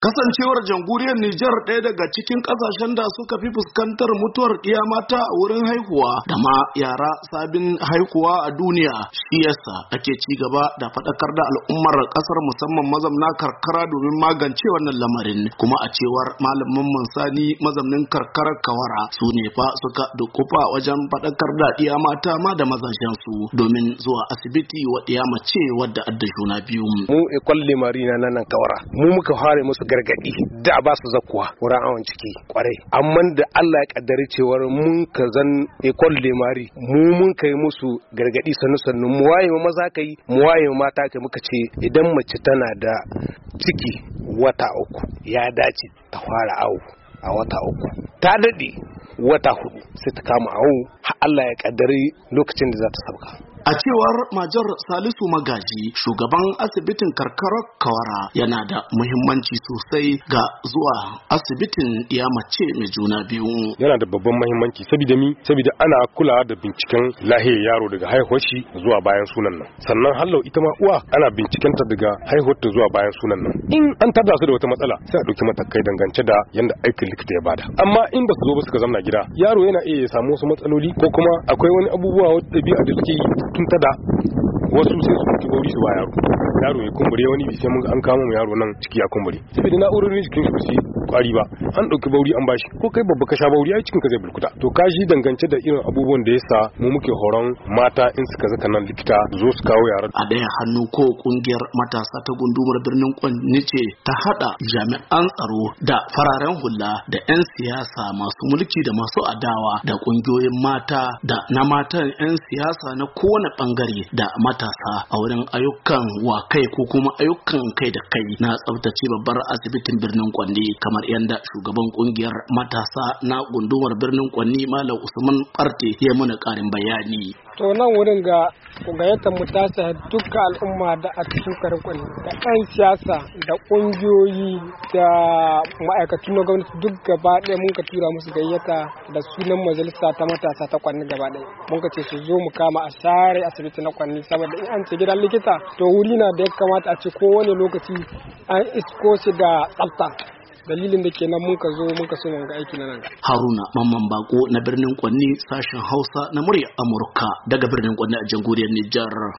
Kasancewar jamhuriyar Nijar ɗaya daga cikin ƙasashen da suka fi fuskantar mutuwar ɗiya mata a wurin haihuwa da ma yara sabin haihuwa a duniya, shi yasa ake ci gaba da faɗakar da al'ummar ƙasar musamman mazamna karkara domin magance wannan lamarin. Kuma a cewar malamin Mansani mazamnin karkarar Kawara, su ne fa suka dukufa wajen faɗakar da ɗiya mata ma da mazajen su domin zuwa asibiti wa ɗiya mace wadda adda juna biyu. Mu ekwalle marina nan Kawara, mu muka fara musu gargadi da ba su zakuwa wurin awon ciki kwarai, amma da Allah ya kaddari cewar mun ka zan ekol lemari mun kai musu gargadi sannu mu waye maza kai mu waye mata kai, muka ce idan mace tana da ciki wata uku ya dace ta fara awo a wata uku, ta dade wata hudu sai ta kama awo har Allah ya kaddari lokacin da za ta sauka. A cewar Majar Salisu Magaji, shugaban asibitin karkarar Kawara, yana da muhimmanci sosai ga zuwa asibitin ya mace mai juna biyu. Yana da babban muhimmanci saboda ana kulawa da binciken lahiyar yaro daga haihuwar shi zuwa bayan sunan nan. Sannan hallau ita ma uwa ana binciken ta daga haihuwar ta zuwa bayan sunan nan. In an tada su da wata matsala sai a dauki matakai dangance da yanda aikin likita ya bada. Amma in ba su zo ba suka zamna gida, yaro yana iya samu wasu matsaloli ko kuma akwai wani abubuwa wata ɗabi'a da suke yi tun tada wasu sai su ɗauki bauri su ba yaro ya kumbure, wani bi sai mun an kama mu yaro nan ciki ya kumbure saboda na'urorin jikin shi kwari ba, an ɗauki bauri an bashi, ko kai babba ka sha bauri ai cikin ka zai bulkuta. To kashi dangance da irin abubuwan da yasa mu muke horon mata in suka zaka nan likita zo su kawo yara. A ɗaya hannu ko kungiyar matasa ta gundumar birnin Kwanni ce ta hada jami'an tsaro da fararen hula da 'yan siyasa masu mulki da masu adawa da kungiyoyin mata da na matan 'yan siyasa na kowane bangare da matasa a wurin ayyukan wa kai ko kuma ayyukan kai da kai na tsabtace babbar asibitin birnin Kwanni, kamar yadda shugaban kungiyar matasa na gundumar birnin Kwanni Malam Usman Parte ya mana karin bayani. To nan wurin ga gayyatar mu ta sa duka al'umma da a cikin garin Kwanni, da 'yan siyasa da kungiyoyi da ma'aikatu na gwamnati duk gaba ɗaya mun ka tura musu gayyata da sunan majalisa ta matasa ta Kwanni gaba ɗaya. Mun ka ce su zo mu kama a share asibiti na Kwanni, saboda in an ce gidan likita to wuri na da ya kamata a ce kowane lokaci an isko shi da tsafta. Dalilin da ke nan mun ka so ga aiki na nan. Haruna Mamman Bako na birnin Kwanni, sashen Hausa na murya Amurka daga birnin Kwanni a jamhuriyar Nijar.